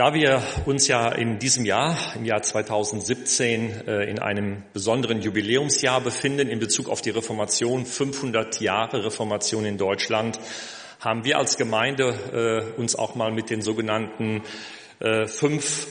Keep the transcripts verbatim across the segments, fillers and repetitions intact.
Da wir uns ja in diesem Jahr, im Jahr zweitausendsiebzehn, in einem besonderen Jubiläumsjahr befinden in Bezug auf die Reformation, fünfhundert Jahre Reformation in Deutschland, haben wir als Gemeinde uns auch mal mit den sogenannten fünf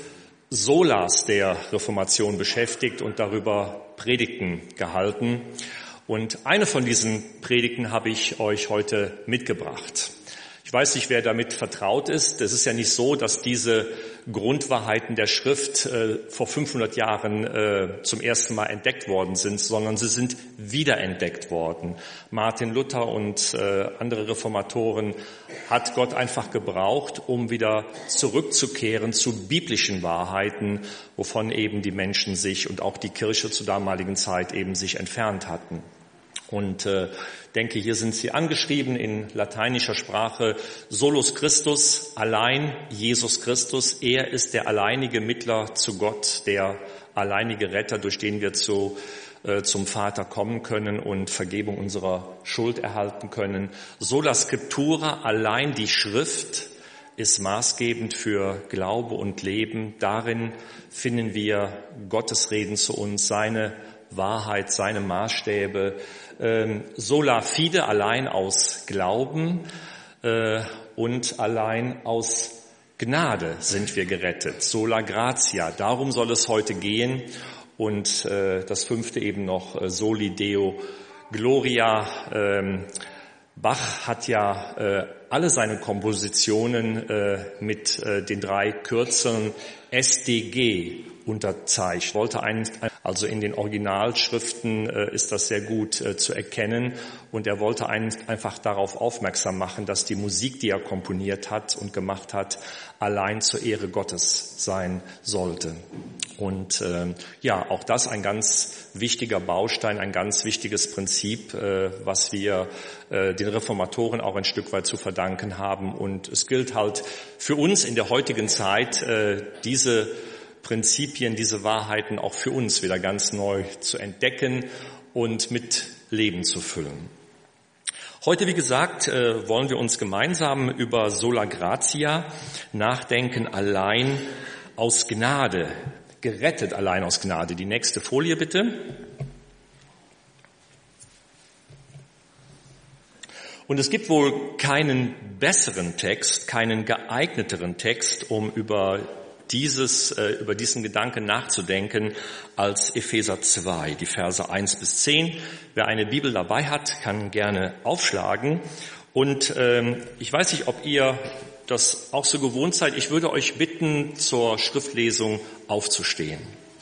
Solas der Reformation beschäftigt und darüber Predigten gehalten. Und eine von diesen Predigten habe ich euch heute mitgebracht. Ich weiß nicht, wer damit vertraut ist. Es ist ja nicht so, dass diese Grundwahrheiten der Schrift äh, vor fünfhundert Jahren äh, zum ersten Mal entdeckt worden sind, sondern sie sind wiederentdeckt worden. Martin Luther und äh, andere Reformatoren hat Gott einfach gebraucht, um wieder zurückzukehren zu biblischen Wahrheiten, wovon eben die Menschen sich und auch die Kirche zur damaligen Zeit eben sich entfernt hatten. Und äh, denke, hier sind sie angeschrieben in lateinischer Sprache: Solus Christus, allein Jesus Christus. Er ist der alleinige Mittler zu Gott, der alleinige Retter, durch den wir zu, äh, zum Vater kommen können und Vergebung unserer Schuld erhalten können. Sola Scriptura, allein die Schrift ist maßgebend für Glaube und Leben. Darin finden wir Gottes Reden zu uns, seine Wahrheit, seine Maßstäbe. Ähm, sola fide, allein aus Glauben äh, und allein aus Gnade sind wir gerettet. Sola gratia, darum soll es heute gehen. Und äh, das fünfte eben noch, äh, Soli Deo Gloria. Ähm, Bach hat ja äh, alle seine Kompositionen äh, mit äh, den drei Kürzeln S D G unterzeichnet. Wollte einen, also in den Originalschriften äh, ist das sehr gut äh, zu erkennen, und er wollte einen einfach darauf aufmerksam machen, dass die Musik, die er komponiert hat und gemacht hat, allein zur Ehre Gottes sein sollte. Und äh, ja, auch das ein ganz wichtiger Baustein, ein ganz wichtiges Prinzip, äh, was wir äh, den Reformatoren auch ein Stück weit zu verdanken haben. Und es gilt halt für uns in der heutigen Zeit, äh, diese Prinzipien, diese Wahrheiten auch für uns wieder ganz neu zu entdecken und mit Leben zu füllen. Heute, wie gesagt, wollen wir uns gemeinsam über Sola Gratia nachdenken, allein aus Gnade, gerettet allein aus Gnade. Die nächste Folie bitte. Und es gibt wohl keinen besseren Text, keinen geeigneteren Text, um über dieses, äh, über diesen Gedanken nachzudenken, als Epheser zwei, die Verse eins bis zehn. Wer eine Bibel dabei hat, kann gerne aufschlagen. Und ähm, ich weiß nicht, ob ihr das auch so gewohnt seid. Ich würde euch bitten, zur Schriftlesung aufzustehen.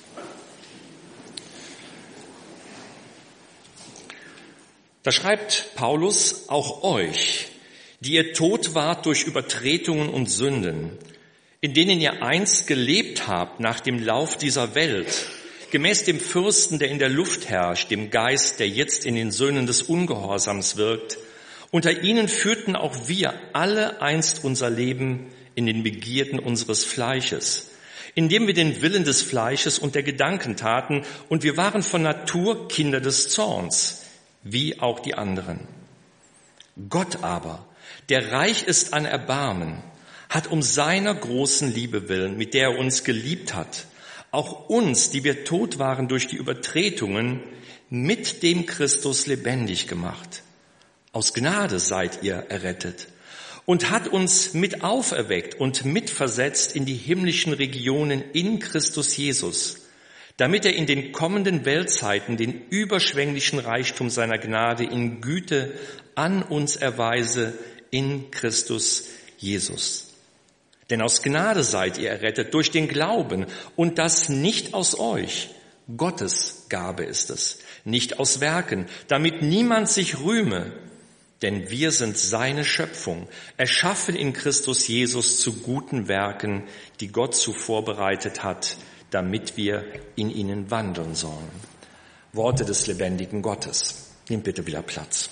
Da schreibt Paulus: Auch euch, die ihr tot wart durch Übertretungen und Sünden, in denen ihr einst gelebt habt nach dem Lauf dieser Welt, gemäß dem Fürsten, der in der Luft herrscht, dem Geist, der jetzt in den Söhnen des Ungehorsams wirkt. Unter ihnen führten auch wir alle einst unser Leben in den Begierden unseres Fleisches, indem wir den Willen des Fleisches und der Gedanken taten, und wir waren von Natur Kinder des Zorns, wie auch die anderen. Gott aber, der reich ist an Erbarmen, hat um seiner großen Liebe willen, mit der er uns geliebt hat, auch uns, die wir tot waren durch die Übertretungen, mit dem Christus lebendig gemacht. Aus Gnade seid ihr errettet, und hat uns mit auferweckt und mitversetzt in die himmlischen Regionen in Christus Jesus, damit er in den kommenden Weltzeiten den überschwänglichen Reichtum seiner Gnade in Güte an uns erweise in Christus Jesus. Denn aus Gnade seid ihr errettet durch den Glauben, und das nicht aus euch. Gottes Gabe ist es, nicht aus Werken, damit niemand sich rühme. Denn wir sind seine Schöpfung, erschaffen in Christus Jesus zu guten Werken, die Gott zuvor bereitet hat, damit wir in ihnen wandeln sollen. Worte des lebendigen Gottes. Nehmt bitte wieder Platz.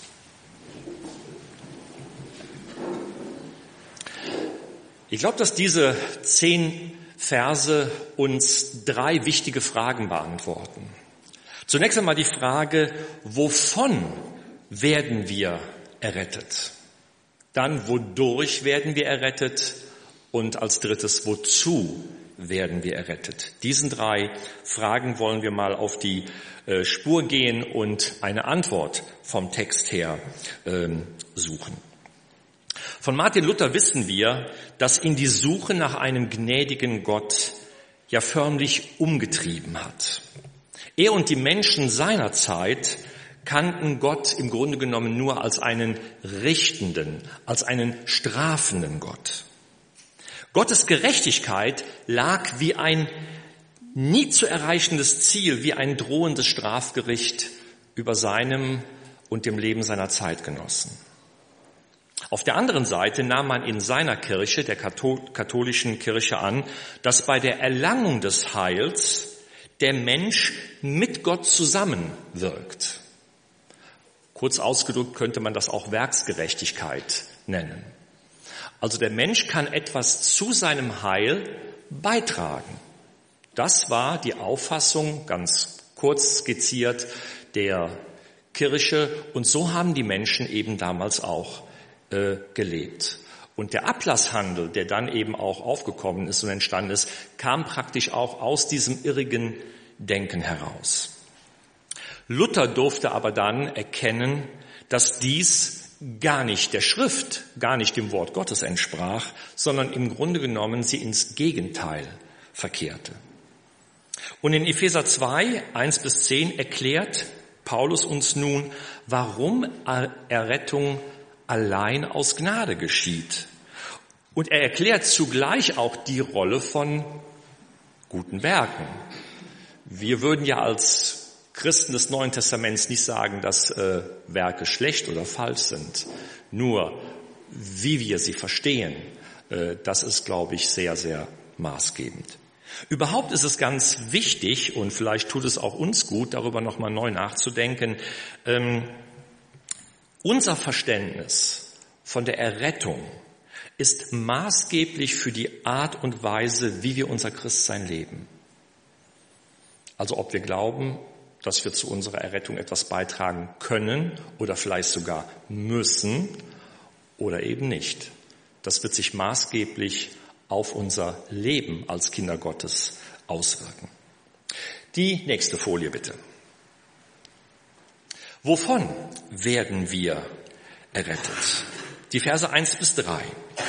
Ich glaube, dass diese zehn Verse uns drei wichtige Fragen beantworten. Zunächst einmal die Frage: Wovon werden wir errettet? Dann: Wodurch werden wir errettet? Und als drittes, wozu werden wir errettet? Diesen drei Fragen wollen wir mal auf die äh, Spur gehen und eine Antwort vom Text her ähm, suchen. Von Martin Luther wissen wir, dass ihn die Suche nach einem gnädigen Gott ja förmlich umgetrieben hat. Er und die Menschen seiner Zeit kannten Gott im Grunde genommen nur als einen richtenden, als einen strafenden Gott. Gottes Gerechtigkeit lag wie ein nie zu erreichendes Ziel, wie ein drohendes Strafgericht über seinem und dem Leben seiner Zeitgenossen. Auf der anderen Seite nahm man in seiner Kirche, der katholischen Kirche, an, dass bei der Erlangung des Heils der Mensch mit Gott zusammenwirkt. Kurz ausgedrückt könnte man das auch Werksgerechtigkeit nennen. Also der Mensch kann etwas zu seinem Heil beitragen. Das war die Auffassung, ganz kurz skizziert, der Kirche. Und so haben die Menschen eben damals auch äh, gelebt. Und der Ablasshandel, der dann eben auch aufgekommen ist und entstanden ist, kam praktisch auch aus diesem irrigen Denken heraus. Luther durfte aber dann erkennen, dass dies gar nicht der Schrift, gar nicht dem Wort Gottes entsprach, sondern im Grunde genommen sie ins Gegenteil verkehrte. Und in Epheser zwei, eins bis zehn erklärt Paulus uns nun, warum Errettung allein aus Gnade geschieht. Und er erklärt zugleich auch die Rolle von guten Werken. Wir würden ja als Christen des Neuen Testaments nicht sagen, dass äh, Werke schlecht oder falsch sind. Nur, wie wir sie verstehen, äh, das ist, glaube ich, sehr, sehr maßgebend. Überhaupt ist es ganz wichtig, und vielleicht tut es auch uns gut, darüber nochmal neu nachzudenken, ähm, unser Verständnis von der Errettung ist maßgeblich für die Art und Weise, wie wir unser Christsein leben. Also ob wir glauben, dass wir zu unserer Errettung etwas beitragen können oder vielleicht sogar müssen oder eben nicht. Das wird sich maßgeblich auf unser Leben als Kinder Gottes auswirken. Die nächste Folie bitte. Wovon werden wir errettet? Die Verse eins bis drei.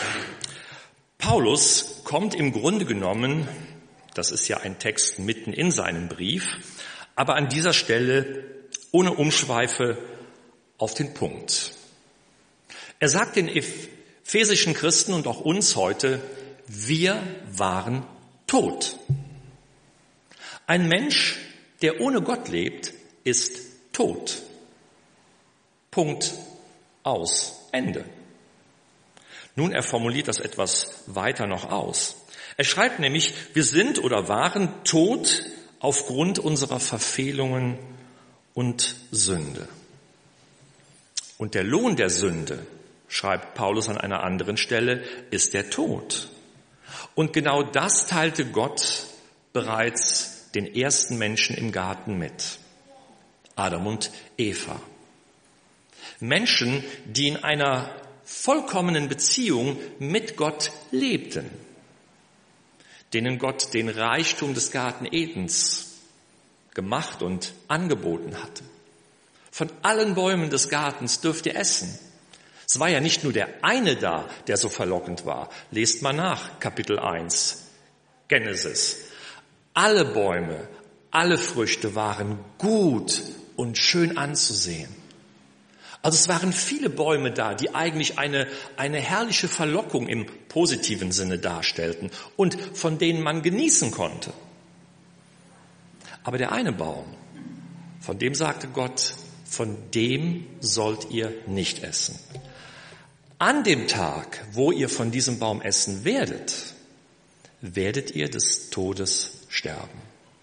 Paulus kommt im Grunde genommen, das ist ja ein Text mitten in seinem Brief, aber an dieser Stelle ohne Umschweife auf den Punkt. Er sagt den ephesischen Christen und auch uns heute, wir waren tot. Ein Mensch, der ohne Gott lebt, ist tot. Punkt, aus, Ende. Nun, er formuliert das etwas weiter noch aus. Er schreibt nämlich, wir sind oder waren tot aufgrund unserer Verfehlungen und Sünde. Und der Lohn der Sünde, schreibt Paulus an einer anderen Stelle, ist der Tod. Und genau das teilte Gott bereits den ersten Menschen im Garten mit. Adam und Eva. Menschen, die in einer vollkommenen Beziehung mit Gott lebten, denen Gott den Reichtum des Garten Edens gemacht und angeboten hatte. Von allen Bäumen des Gartens dürft ihr essen. Es war ja nicht nur der eine da, der so verlockend war. Lest mal nach, Kapitel eins, Genesis. Alle Bäume, alle Früchte waren gut und schön anzusehen. Also es waren viele Bäume da, die eigentlich eine, eine herrliche Verlockung im positiven Sinne darstellten und von denen man genießen konnte. Aber der eine Baum, von dem sagte Gott, von dem sollt ihr nicht essen. An dem Tag, wo ihr von diesem Baum essen werdet, werdet ihr des Todes sterben.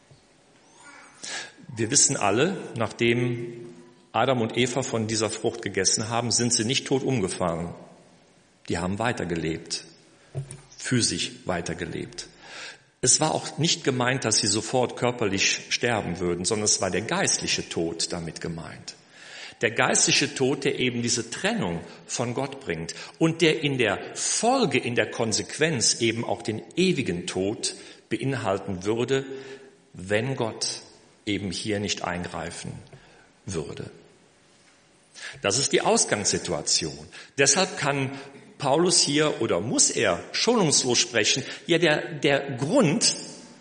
Wir wissen alle, nachdem Adam und Eva von dieser Frucht gegessen haben, sind sie nicht tot umgefallen. Die haben weitergelebt, physisch weitergelebt. Es war auch nicht gemeint, dass sie sofort körperlich sterben würden, sondern es war der geistliche Tod damit gemeint. Der geistliche Tod, der eben diese Trennung von Gott bringt und der in der Folge, in der Konsequenz eben auch den ewigen Tod beinhalten würde, wenn Gott eben hier nicht eingreifen würde. Das ist die Ausgangssituation. Deshalb kann Paulus hier oder muss er schonungslos sprechen. Ja, der, der Grund,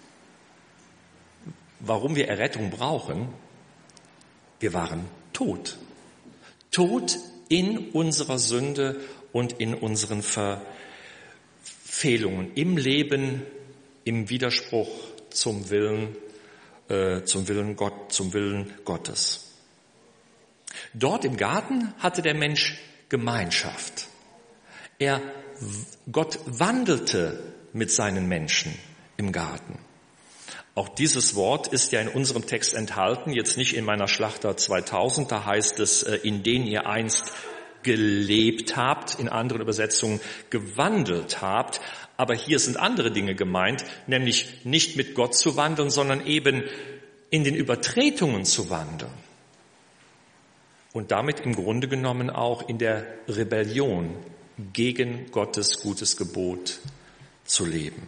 warum wir Errettung brauchen, wir waren tot. Tot in unserer Sünde und in unseren Verfehlungen, im Leben, im Widerspruch zum Willen, äh, zum Willen Gott, zum Willen Gottes. Dort im Garten hatte der Mensch Gemeinschaft. Er, Gott wandelte mit seinen Menschen im Garten. Auch dieses Wort ist ja in unserem Text enthalten, jetzt nicht in meiner Schlachter zweitausend, da heißt es, in denen ihr einst gelebt habt, in anderen Übersetzungen gewandelt habt. Aber hier sind andere Dinge gemeint, nämlich nicht mit Gott zu wandeln, sondern eben in den Übertretungen zu wandeln. Und damit im Grunde genommen auch in der Rebellion gegen Gottes gutes Gebot zu leben.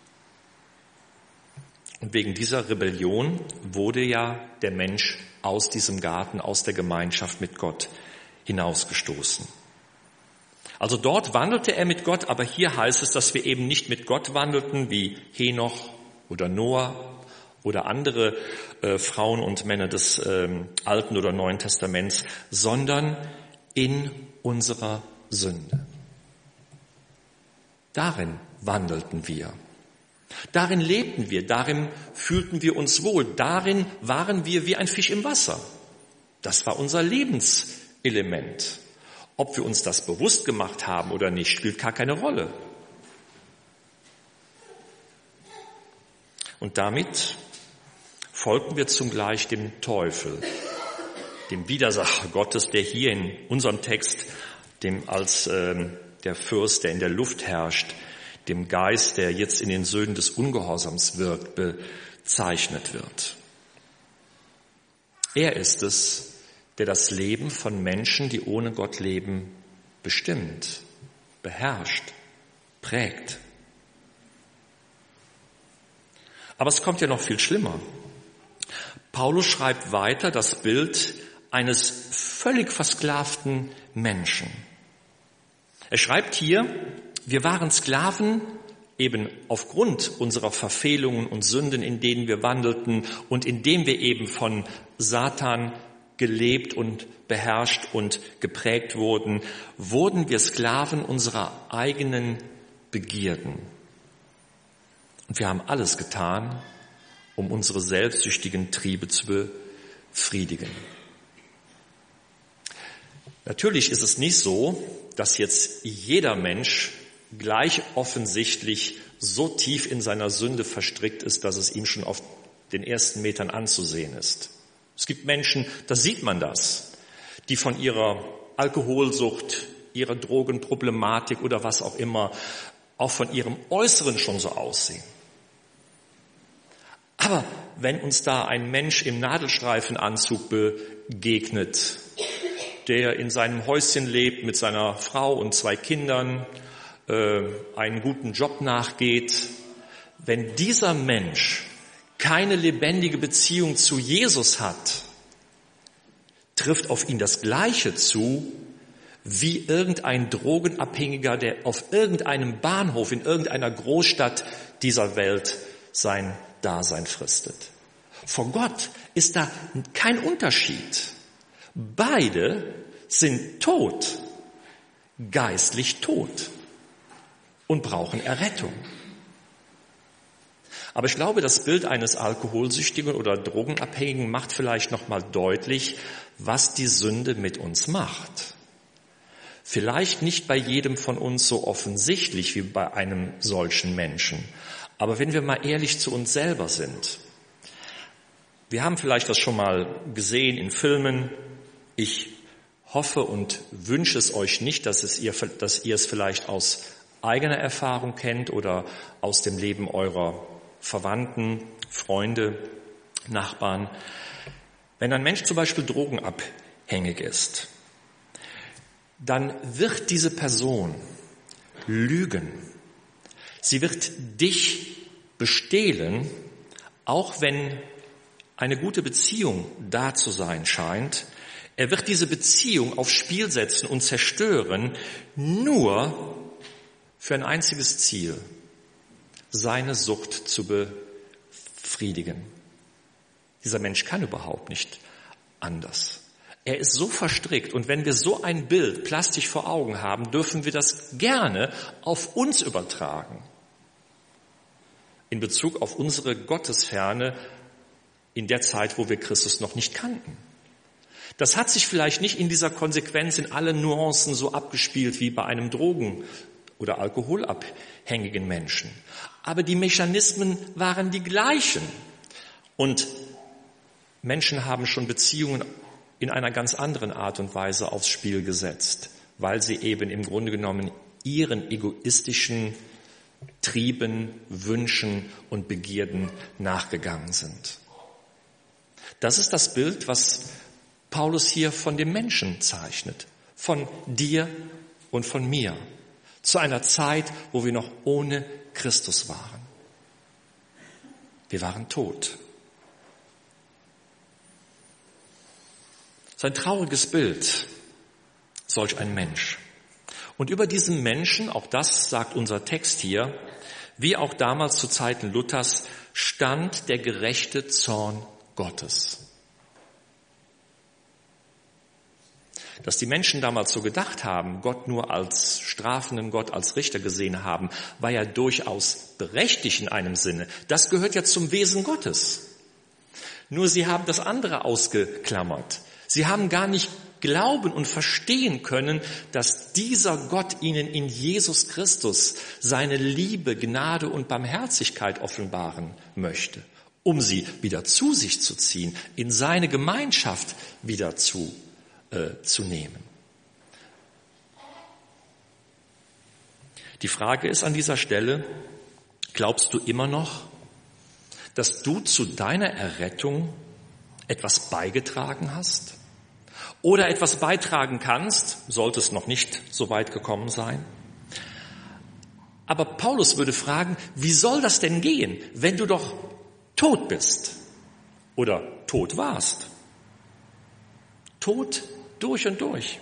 Und wegen dieser Rebellion wurde ja der Mensch aus diesem Garten, aus der Gemeinschaft mit Gott hinausgestoßen. Also dort wandelte er mit Gott, aber hier heißt es, dass wir eben nicht mit Gott wandelten, wie Henoch oder Noah oder andere äh, Frauen und Männer des ähm, Alten oder Neuen Testaments, sondern in unserer Sünde. Darin wandelten wir. Darin lebten wir, darin fühlten wir uns wohl, darin waren wir wie ein Fisch im Wasser. Das war unser Lebenselement. Ob wir uns das bewusst gemacht haben oder nicht, spielt gar keine Rolle. Und damit folgten wir zugleich dem Teufel, dem Widersacher Gottes, der hier in unserem Text dem als äh, der Fürst, der in der Luft herrscht, dem Geist, der jetzt in den Söhnen des Ungehorsams wirkt, bezeichnet wird. Er ist es, der das Leben von Menschen, die ohne Gott leben, bestimmt, beherrscht, prägt. Aber es kommt ja noch viel schlimmer. Paulus schreibt weiter das Bild eines völlig versklavten Menschen. Er schreibt hier, wir waren Sklaven eben aufgrund unserer Verfehlungen und Sünden, in denen wir wandelten und indem wir eben von Satan gelebt und beherrscht und geprägt wurden, wurden wir Sklaven unserer eigenen Begierden. Und wir haben alles getan, um unsere selbstsüchtigen Triebe zu befriedigen. Natürlich ist es nicht so, dass jetzt jeder Mensch gleich offensichtlich so tief in seiner Sünde verstrickt ist, dass es ihm schon auf den ersten Metern anzusehen ist. Es gibt Menschen, da sieht man das, die von ihrer Alkoholsucht, ihrer Drogenproblematik oder was auch immer, auch von ihrem Äußeren schon so aussehen. Aber wenn uns da ein Mensch im Nadelstreifenanzug begegnet, der in seinem Häuschen lebt mit seiner Frau und zwei Kindern, äh, einen guten Job nachgeht, wenn dieser Mensch keine lebendige Beziehung zu Jesus hat, trifft auf ihn das Gleiche zu, wie irgendein Drogenabhängiger, der auf irgendeinem Bahnhof in irgendeiner Großstadt dieser Welt sein Dasein fristet. Vor Gott ist da kein Unterschied. Beide sind tot, geistlich tot und brauchen Errettung. Aber ich glaube, das Bild eines Alkoholsüchtigen oder Drogenabhängigen macht vielleicht noch mal deutlich, was die Sünde mit uns macht. Vielleicht nicht bei jedem von uns so offensichtlich wie bei einem solchen Menschen. Aber wenn wir mal ehrlich zu uns selber sind, wir haben vielleicht das schon mal gesehen in Filmen. Ich hoffe und wünsche es euch nicht, dass, es ihr, dass ihr es vielleicht aus eigener Erfahrung kennt oder aus dem Leben eurer Verwandten, Freunde, Nachbarn. Wenn ein Mensch zum Beispiel drogenabhängig abhängig ist, dann wird diese Person lügen. Sie wird dich bestehlen, auch wenn eine gute Beziehung da zu sein scheint. Er wird diese Beziehung aufs Spiel setzen und zerstören, nur für ein einziges Ziel, seine Sucht zu befriedigen. Dieser Mensch kann überhaupt nicht anders. Er ist so verstrickt, und wenn wir so ein Bild plastisch vor Augen haben, dürfen wir das gerne auf uns übertragen. In Bezug auf unsere Gottesferne in der Zeit, wo wir Christus noch nicht kannten. Das hat sich vielleicht nicht in dieser Konsequenz in allen Nuancen so abgespielt wie bei einem Drogen- oder alkoholabhängigen Menschen. Aber die Mechanismen waren die gleichen. Und Menschen haben schon Beziehungen in einer ganz anderen Art und Weise aufs Spiel gesetzt, weil sie eben im Grunde genommen ihren egoistischen Trieben, Wünschen und Begierden nachgegangen sind. Das ist das Bild, was Paulus hier von dem Menschen zeichnet, von dir und von mir, zu einer Zeit, wo wir noch ohne Christus waren. Wir waren tot. Es ist ein trauriges Bild, solch ein Mensch. Und über diesem Menschen, auch das sagt unser Text hier, wie auch damals zu Zeiten Luthers, stand der gerechte Zorn Gottes. Dass die Menschen damals so gedacht haben, Gott nur als strafenden Gott, als Richter gesehen haben, war ja durchaus berechtigt in einem Sinne. Das gehört ja zum Wesen Gottes. Nur sie haben das andere ausgeklammert. Sie haben gar nicht glauben und verstehen können, dass dieser Gott ihnen in Jesus Christus seine Liebe, Gnade und Barmherzigkeit offenbaren möchte, um sie wieder zu sich zu ziehen, in seine Gemeinschaft wieder zu, äh, zu nehmen. Die Frage ist an dieser Stelle, glaubst du immer noch, dass du zu deiner Errettung etwas beigetragen hast? Oder etwas beitragen kannst, sollte es noch nicht so weit gekommen sein. Aber Paulus würde fragen, wie soll das denn gehen, wenn du doch tot bist oder tot warst? Tot durch und durch.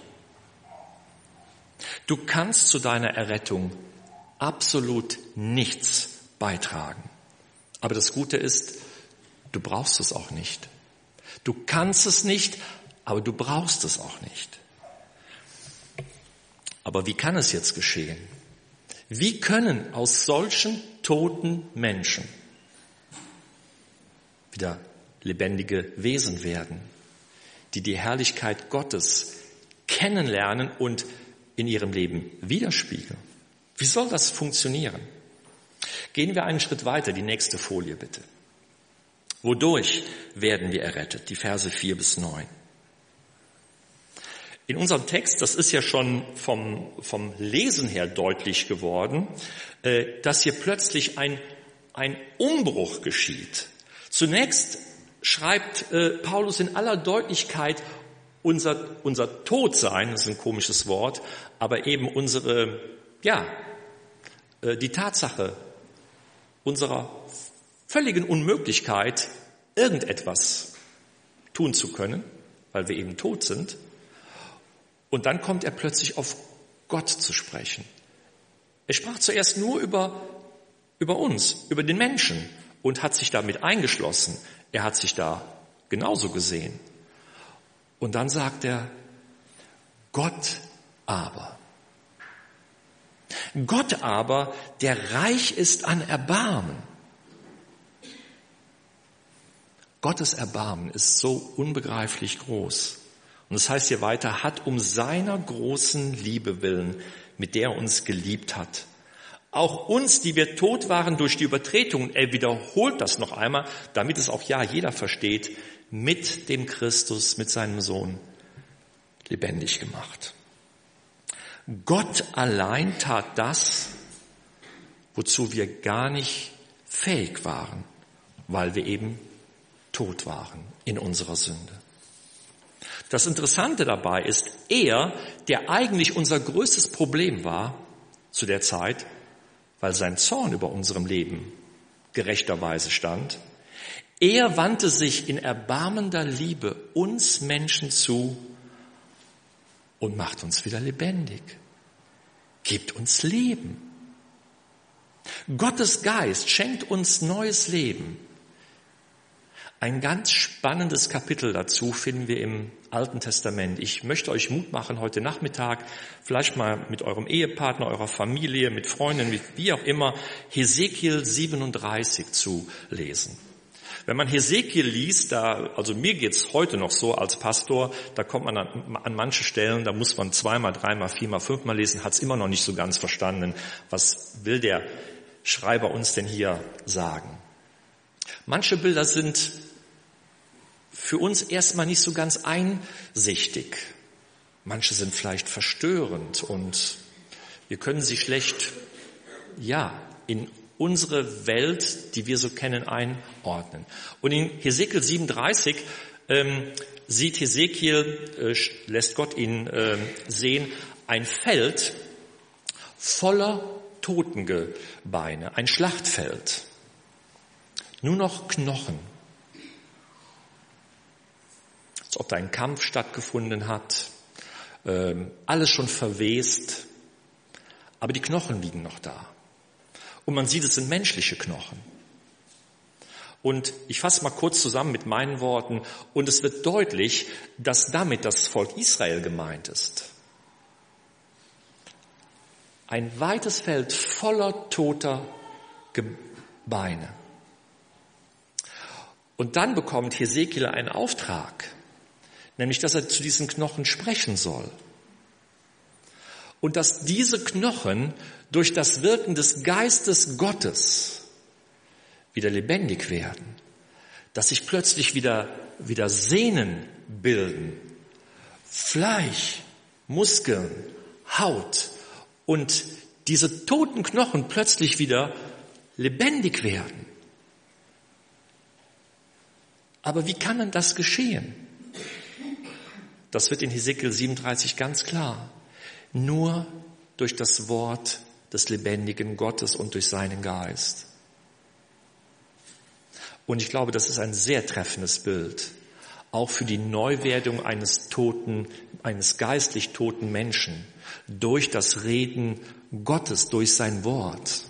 Du kannst zu deiner Errettung absolut nichts beitragen. Aber das Gute ist, du brauchst es auch nicht. Du kannst es nicht, aber du brauchst es auch nicht. Aber wie kann es jetzt geschehen? Wie können aus solchen toten Menschen wieder lebendige Wesen werden, die die Herrlichkeit Gottes kennenlernen und in ihrem Leben widerspiegeln? Wie soll das funktionieren? Gehen wir einen Schritt weiter, die nächste Folie bitte. Wodurch werden wir errettet? Die Verse vier bis neun. In unserem Text, das ist ja schon vom, vom Lesen her deutlich geworden, äh, dass hier plötzlich ein, ein Umbruch geschieht. Zunächst schreibt äh, Paulus in aller Deutlichkeit unser, unser Todsein, das ist ein komisches Wort, aber eben unsere, ja, äh, die Tatsache unserer völligen Unmöglichkeit, irgendetwas tun zu können, weil wir eben tot sind. Und dann kommt er plötzlich auf Gott zu sprechen. Er sprach zuerst nur über, über uns, über den Menschen und hat sich damit eingeschlossen. Er hat sich da genauso gesehen. Und dann sagt er, Gott aber. Gott aber, der reich ist an Erbarmen. Gottes Erbarmen ist so unbegreiflich groß. Und das heißt hier weiter, hat um seiner großen Liebe willen, mit der er uns geliebt hat. Auch uns, die wir tot waren durch die Übertretung, er wiederholt das noch einmal, damit es auch ja jeder versteht, mit dem Christus, mit seinem Sohn lebendig gemacht. Gott allein tat das, wozu wir gar nicht fähig waren, weil wir eben tot waren in unserer Sünde. Das Interessante dabei ist, er, der eigentlich unser größtes Problem war zu der Zeit, weil sein Zorn über unserem Leben gerechterweise stand, er wandte sich in erbarmender Liebe uns Menschen zu und macht uns wieder lebendig, gibt uns Leben. Gottes Geist schenkt uns neues Leben. Ein ganz spannendes Kapitel dazu finden wir im Alten Testament. Ich möchte euch Mut machen, heute Nachmittag vielleicht mal mit eurem Ehepartner, eurer Familie, mit Freunden, wie auch immer, Hesekiel siebenunddreißig zu lesen. Wenn man Hesekiel liest, da, also mir geht's heute noch so als Pastor, da kommt man an, an manche Stellen, da muss man zweimal, dreimal, viermal, fünfmal lesen, hat's immer noch nicht so ganz verstanden. Was will der Schreiber uns denn hier sagen? Manche Bilder sind für uns erstmal nicht so ganz einsichtig. Manche sind vielleicht verstörend und wir können sie schlecht, ja, in unsere Welt, die wir so kennen, einordnen. Und in Hesekiel siebenunddreißig ähm, sieht Hesekiel, äh, lässt Gott ihn äh, sehen, ein Feld voller Totengebeine, ein Schlachtfeld. Nur noch Knochen. Als ob da ein Kampf stattgefunden hat, äh, alles schon verwest, aber die Knochen liegen noch da. Und man sieht, es sind menschliche Knochen. Und ich fasse mal kurz zusammen mit meinen Worten. Und es wird deutlich, dass damit das Volk Israel gemeint ist. Ein weites Feld voller toter Gebeine. Und dann bekommt Hesekiel einen Auftrag, nämlich, dass er zu diesen Knochen sprechen soll. Und dass diese Knochen durch das Wirken des Geistes Gottes wieder lebendig werden, dass sich plötzlich wieder, wieder Sehnen bilden, Fleisch, Muskeln, Haut und diese toten Knochen plötzlich wieder lebendig werden. Aber wie kann denn das geschehen? Das wird in Hesekiel siebenunddreißig ganz klar. Nur durch das Wort des lebendigen Gottes und durch seinen Geist. Und ich glaube, das ist ein sehr treffendes Bild, auch für die Neuwerdung eines toten, eines geistlich toten Menschen, durch das Reden Gottes, durch sein Wort.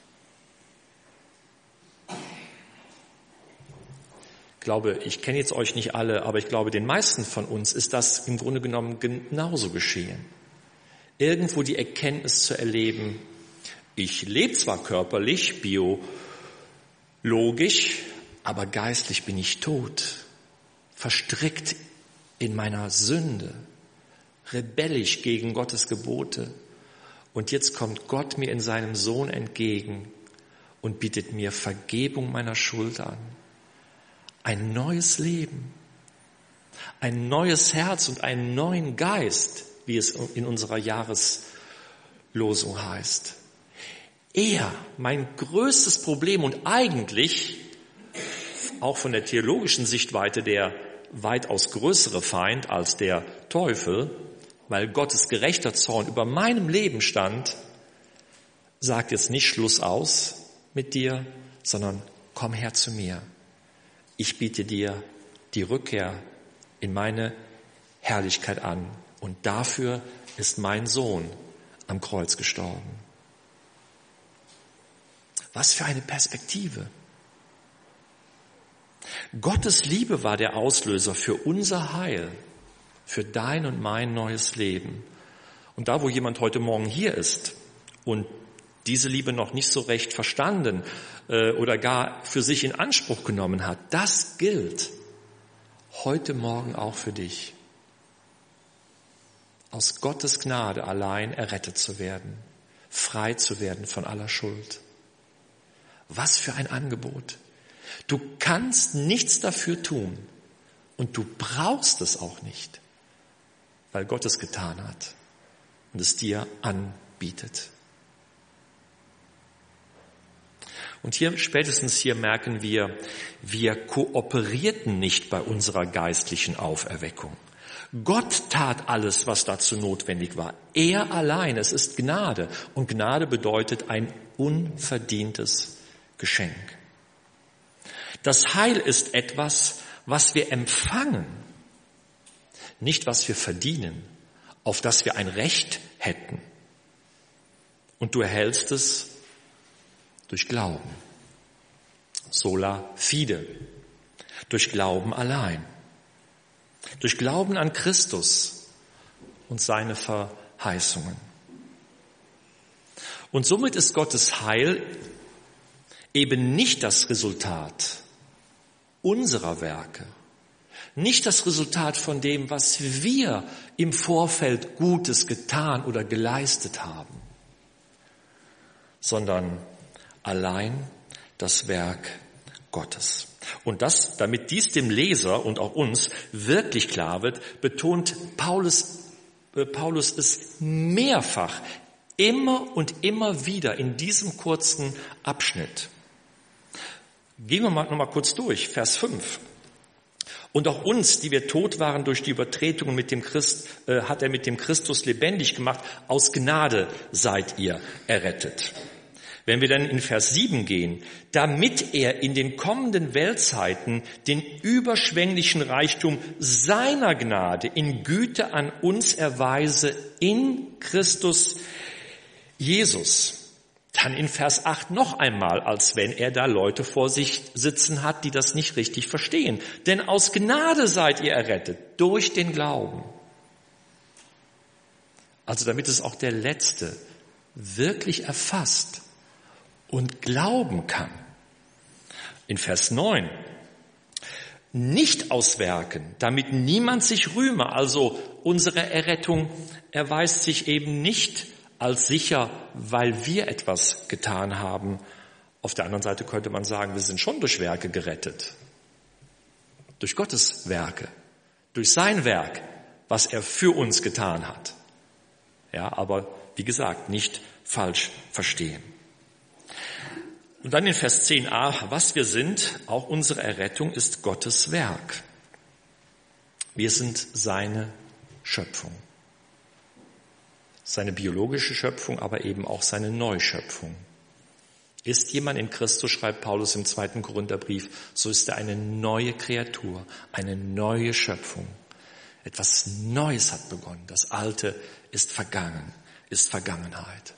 Ich glaube, ich kenne jetzt euch nicht alle, aber ich glaube, den meisten von uns ist das im Grunde genommen genauso geschehen. Irgendwo die Erkenntnis zu erleben, ich lebe zwar körperlich, biologisch, aber geistlich bin ich tot, verstrickt in meiner Sünde, rebellisch gegen Gottes Gebote. Und jetzt kommt Gott mir in seinem Sohn entgegen und bietet mir Vergebung meiner Schuld an. Ein neues Leben, ein neues Herz und einen neuen Geist, wie es in unserer Jahreslosung heißt. Er, mein größtes Problem und eigentlich auch von der theologischen Sichtweite der weitaus größere Feind als der Teufel, weil Gottes gerechter Zorn über meinem Leben stand, sagt jetzt nicht Schluss aus mit dir, sondern komm her zu mir. Ich biete dir die Rückkehr in meine Herrlichkeit an. Und dafür ist mein Sohn am Kreuz gestorben. Was für eine Perspektive. Gottes Liebe war der Auslöser für unser Heil, für dein und mein neues Leben. Und da, wo jemand heute Morgen hier ist und diese Liebe noch nicht so recht verstanden äh, oder gar für sich in Anspruch genommen hat, das gilt heute Morgen auch für dich. Aus Gottes Gnade allein errettet zu werden, frei zu werden von aller Schuld. Was für ein Angebot. Du kannst nichts dafür tun und du brauchst es auch nicht, weil Gott es getan hat und es dir anbietet. Und hier, spätestens hier merken wir, wir kooperierten nicht bei unserer geistlichen Auferweckung. Gott tat alles, was dazu notwendig war. Er allein, es ist Gnade. Und Gnade bedeutet ein unverdientes Geschenk. Das Heil ist etwas, was wir empfangen, nicht was wir verdienen, auf das wir ein Recht hätten. Und du erhältst es durch Glauben. Sola fide. Durch Glauben allein. Durch Glauben an Christus und seine Verheißungen. Und somit ist Gottes Heil eben nicht das Resultat unserer Werke, nicht das Resultat von dem, was wir im Vorfeld Gutes getan oder geleistet haben, sondern allein das Werk Gottes. Und das, damit dies dem Leser und auch uns wirklich klar wird, betont Paulus, äh, Paulus es mehrfach, immer und immer wieder in diesem kurzen Abschnitt. Gehen wir mal noch mal kurz durch, Vers fünf. Und auch uns, die wir tot waren durch die Übertretungen mit dem Christ, äh, hat er mit dem Christus lebendig gemacht. Aus Gnade seid ihr errettet. Wenn wir dann in Vers sieben gehen, damit er in den kommenden Weltzeiten den überschwänglichen Reichtum seiner Gnade in Güte an uns erweise in Christus Jesus. Dann in Vers acht noch einmal, als wenn er da Leute vor sich sitzen hat, die das nicht richtig verstehen. Denn aus Gnade seid ihr errettet, durch den Glauben. Also damit es auch der Letzte wirklich erfasst und glauben kann. In Vers neun, nicht aus Werken, damit niemand sich rühme. Also unsere Errettung erweist sich eben nicht als sicher, weil wir etwas getan haben. Auf der anderen Seite könnte man sagen, wir sind schon durch Werke gerettet. Durch Gottes Werke, durch sein Werk, was er für uns getan hat. Ja, aber wie gesagt, nicht falsch verstehen. Und dann in Vers zehn a, was wir sind, auch unsere Errettung ist Gottes Werk. Wir sind seine Schöpfung. Seine biologische Schöpfung, aber eben auch seine Neuschöpfung. Ist jemand in Christus, schreibt Paulus im zweiten Korintherbrief, so ist er eine neue Kreatur, eine neue Schöpfung. Etwas Neues hat begonnen. Das Alte ist vergangen, ist Vergangenheit.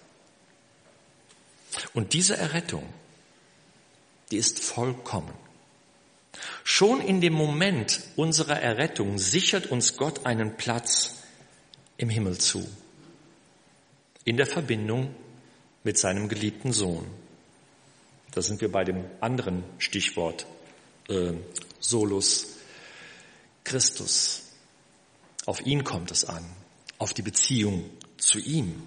Und diese Errettung, die ist vollkommen. Schon in dem Moment unserer Errettung sichert uns Gott einen Platz im Himmel zu. In der Verbindung mit seinem geliebten Sohn. Da sind wir bei dem anderen Stichwort, äh, Solus Christus. Auf ihn kommt es an, auf die Beziehung zu ihm.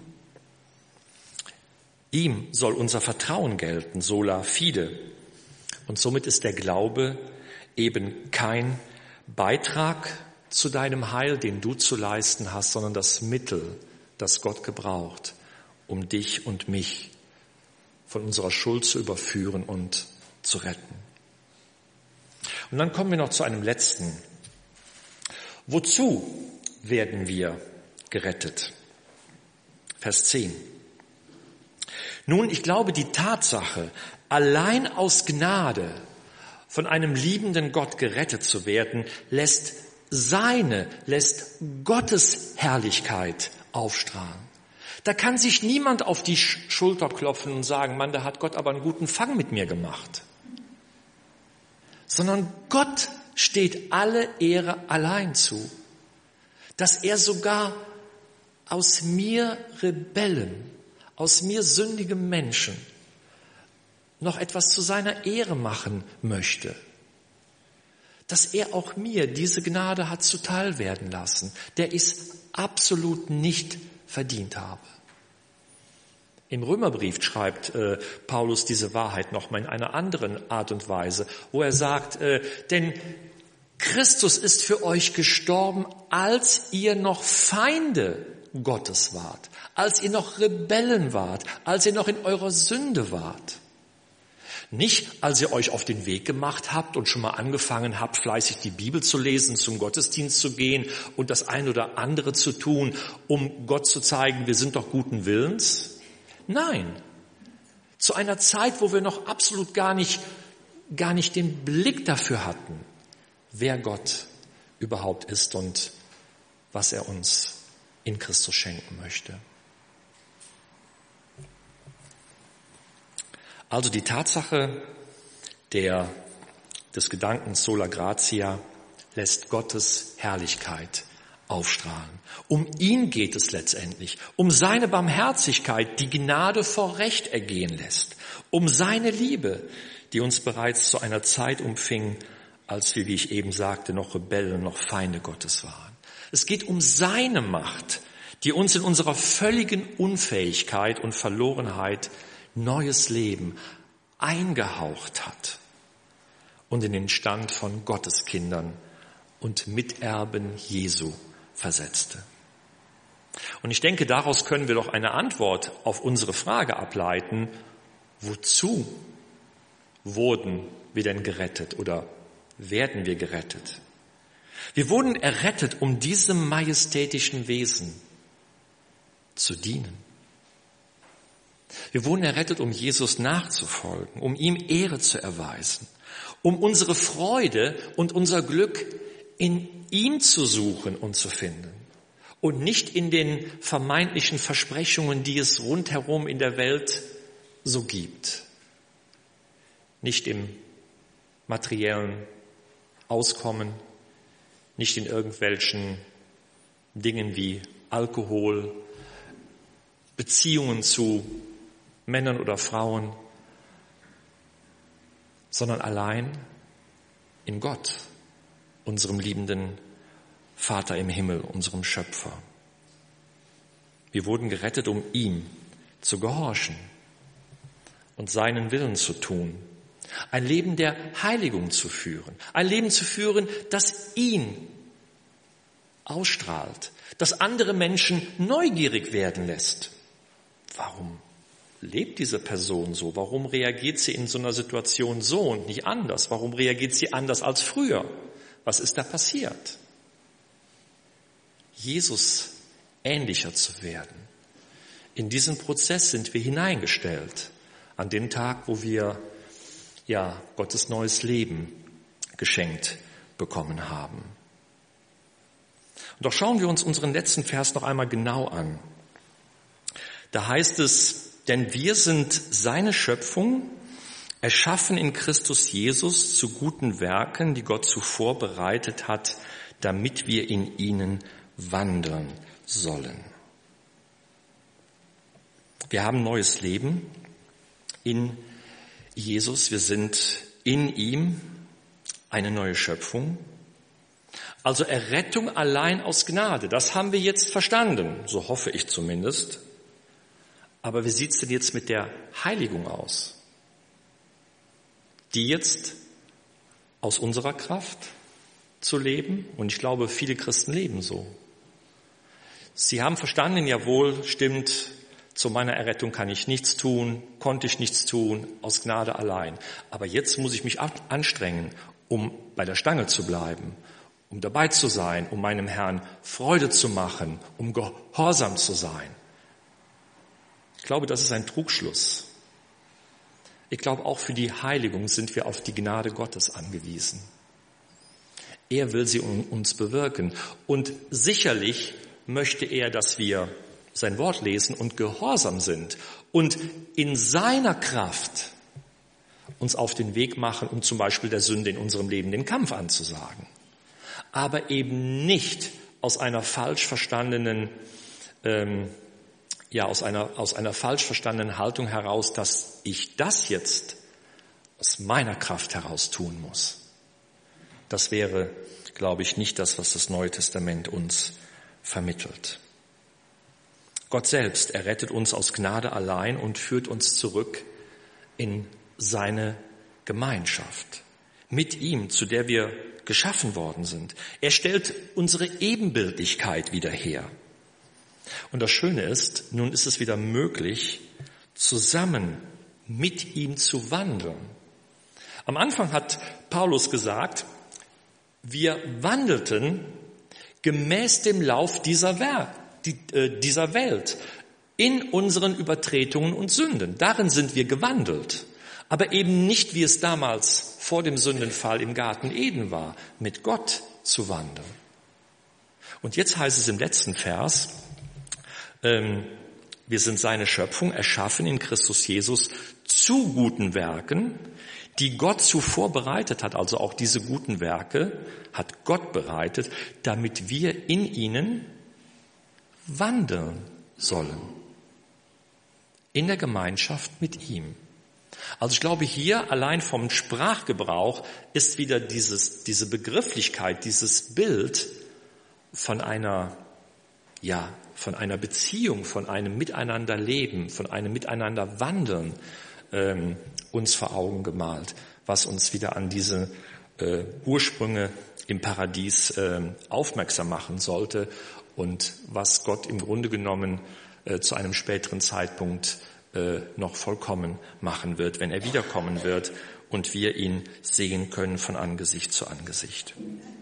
Ihm soll unser Vertrauen gelten, sola fide. Und somit ist der Glaube eben kein Beitrag zu deinem Heil, den du zu leisten hast, sondern das Mittel, das Gott gebraucht, um dich und mich von unserer Schuld zu überführen und zu retten. Und dann kommen wir noch zu einem letzten. Wozu werden wir gerettet? Vers zehn. Nun, ich glaube, die Tatsache, allein aus Gnade von einem liebenden Gott gerettet zu werden, lässt seine, lässt Gottes Herrlichkeit aufstrahlen. Da kann sich niemand auf die Schulter klopfen und sagen, Mann, da hat Gott aber einen guten Fang mit mir gemacht. Sondern Gott steht alle Ehre allein zu, dass er sogar aus mir Rebellen, aus mir sündigem Menschen noch etwas zu seiner Ehre machen möchte. Dass er auch mir diese Gnade hat zuteil werden lassen, der ich absolut nicht verdient habe. Im Römerbrief schreibt äh, Paulus diese Wahrheit nochmal in einer anderen Art und Weise, wo er sagt, äh, denn Christus ist für euch gestorben, als ihr noch Feinde Gottes wart, als ihr noch Rebellen wart, als ihr noch in eurer Sünde wart. Nicht, als ihr euch auf den Weg gemacht habt und schon mal angefangen habt, fleißig die Bibel zu lesen, zum Gottesdienst zu gehen und das ein oder andere zu tun, um Gott zu zeigen, wir sind doch guten Willens. Nein, zu einer Zeit, wo wir noch absolut gar nicht, gar nicht den Blick dafür hatten, wer Gott überhaupt ist und was er uns in Christus schenken möchte. Also die Tatsache der, des Gedankens sola gratia lässt Gottes Herrlichkeit aufstrahlen. Um ihn geht es letztendlich, um seine Barmherzigkeit, die Gnade vor Recht ergehen lässt, um seine Liebe, die uns bereits zu einer Zeit umfing, als wir, wie ich eben sagte, noch Rebellen, noch Feinde Gottes waren. Es geht um seine Macht, die uns in unserer völligen Unfähigkeit und Verlorenheit neues Leben eingehaucht hat und in den Stand von Gotteskindern und Miterben Jesu versetzte. Und ich denke, daraus können wir doch eine Antwort auf unsere Frage ableiten, wozu wurden wir denn gerettet oder werden wir gerettet? Wir wurden errettet, um diesem majestätischen Wesen zu dienen. Wir wurden errettet, um Jesus nachzufolgen, um ihm Ehre zu erweisen, um unsere Freude und unser Glück in ihm zu suchen und zu finden und nicht in den vermeintlichen Versprechungen, die es rundherum in der Welt so gibt. Nicht im materiellen Auskommen, nicht in irgendwelchen Dingen wie Alkohol, Beziehungen zu Männern oder Frauen, sondern allein in Gott, unserem liebenden Vater im Himmel, unserem Schöpfer. Wir wurden gerettet, um ihm zu gehorchen und seinen Willen zu tun, ein Leben der Heiligung zu führen, ein Leben zu führen, das ihn ausstrahlt, das andere Menschen neugierig werden lässt. Warum lebt diese Person so? Warum reagiert sie in so einer Situation so und nicht anders? Warum reagiert sie anders als früher? Was ist da passiert? Jesus ähnlicher zu werden. In diesen Prozess sind wir hineingestellt. An dem Tag, wo wir ja Gottes neues Leben geschenkt bekommen haben. Und doch schauen wir uns unseren letzten Vers noch einmal genau an. Da heißt es, denn wir sind seine Schöpfung, erschaffen in Christus Jesus zu guten Werken, die Gott zuvor bereitet hat, damit wir in ihnen wandeln sollen. Wir haben neues Leben in Jesus, wir sind in ihm eine neue Schöpfung. Also Errettung allein aus Gnade, das haben wir jetzt verstanden, so hoffe ich zumindest. Aber wie sieht's denn jetzt mit der Heiligung aus? Die jetzt aus unserer Kraft zu leben? Und ich glaube, viele Christen leben so. Sie haben verstanden, jawohl, stimmt, zu meiner Errettung kann ich nichts tun, konnte ich nichts tun, aus Gnade allein. Aber jetzt muss ich mich anstrengen, um bei der Stange zu bleiben, um dabei zu sein, um meinem Herrn Freude zu machen, um gehorsam zu sein. Ich glaube, das ist ein Trugschluss. Ich glaube, auch für die Heiligung sind wir auf die Gnade Gottes angewiesen. Er will sie um uns bewirken. Und sicherlich möchte er, dass wir sein Wort lesen und gehorsam sind und in seiner Kraft uns auf den Weg machen, um zum Beispiel der Sünde in unserem Leben den Kampf anzusagen. Aber eben nicht aus einer falsch verstandenen ähm, ja, aus einer, aus einer falsch verstandenen Haltung heraus, dass ich das jetzt aus meiner Kraft heraus tun muss. Das wäre, glaube ich, nicht das, was das Neue Testament uns vermittelt. Gott selbst errettet uns aus Gnade allein und führt uns zurück in seine Gemeinschaft. Mit ihm, zu der wir geschaffen worden sind. Er stellt unsere Ebenbildlichkeit wieder her. Und das Schöne ist, nun ist es wieder möglich, zusammen mit ihm zu wandeln. Am Anfang hat Paulus gesagt, wir wandelten gemäß dem Lauf dieser, Wer- die, äh, dieser Welt in unseren Übertretungen und Sünden. Darin sind wir gewandelt. Aber eben nicht, wie es damals vor dem Sündenfall im Garten Eden war, mit Gott zu wandeln. Und jetzt heißt es im letzten Vers, ähm, wir sind seine Schöpfung, erschaffen in Christus Jesus zu guten Werken, die Gott zuvor bereitet hat. Also auch diese guten Werke hat Gott bereitet, damit wir in ihnen wandeln sollen. In der Gemeinschaft mit ihm. Also ich glaube, hier allein vom Sprachgebrauch ist wieder dieses, diese Begrifflichkeit, dieses Bild von einer, ja, von einer Beziehung, von einem Miteinanderleben, von einem Miteinanderwandeln ähm, uns vor Augen gemalt, was uns wieder an diese äh, Ursprünge im Paradies äh, aufmerksam machen sollte und was Gott im Grunde genommen äh, zu einem späteren Zeitpunkt äh, noch vollkommen machen wird, wenn er wiederkommen wird und wir ihn sehen können von Angesicht zu Angesicht.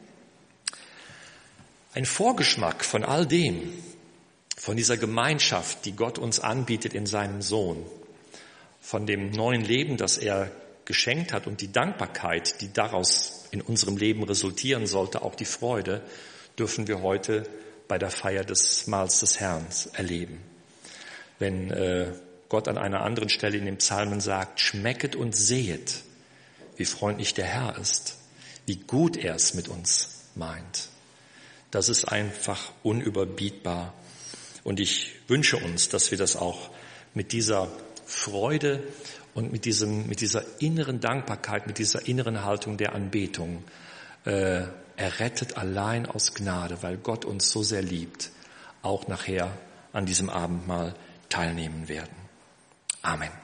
Ein Vorgeschmack von all dem, von dieser Gemeinschaft, die Gott uns anbietet in seinem Sohn, von dem neuen Leben, das er geschenkt hat und die Dankbarkeit, die daraus in unserem Leben resultieren sollte, auch die Freude, dürfen wir heute bei der Feier des Mahls des Herrn erleben. Wenn äh, Gott an einer anderen Stelle in den Psalmen sagt, schmecket und sehet, wie freundlich der Herr ist, wie gut er es mit uns meint. Das ist einfach unüberbietbar. Und ich wünsche uns, dass wir das auch mit dieser Freude und mit diesem, mit dieser inneren Dankbarkeit, mit dieser inneren Haltung der Anbetung, äh, errettet allein aus Gnade, weil Gott uns so sehr liebt, auch nachher an diesem Abendmahl teilnehmen werden. Amen.